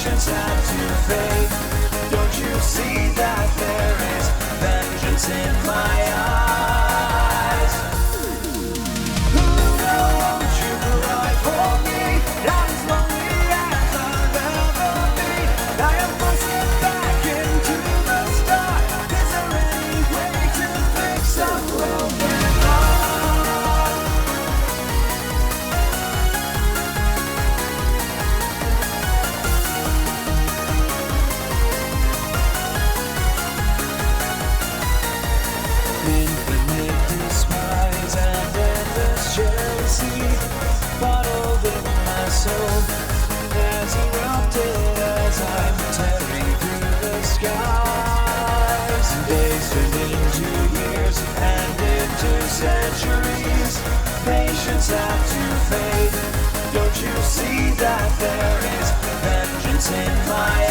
Patience had to fade. Don't you see that there is vengeance in my eyes? Who won't you ride for me? I'm as lonely as I'll ever be. I am forcing back into the start. Is there any way to fix a broken heart? Infinite despise and endless jealousy bottled in my soul has erupted as I'm tearing through the skies. Days turned into years and into centuries. Patience had to fade. Don't you see that there is vengeance in my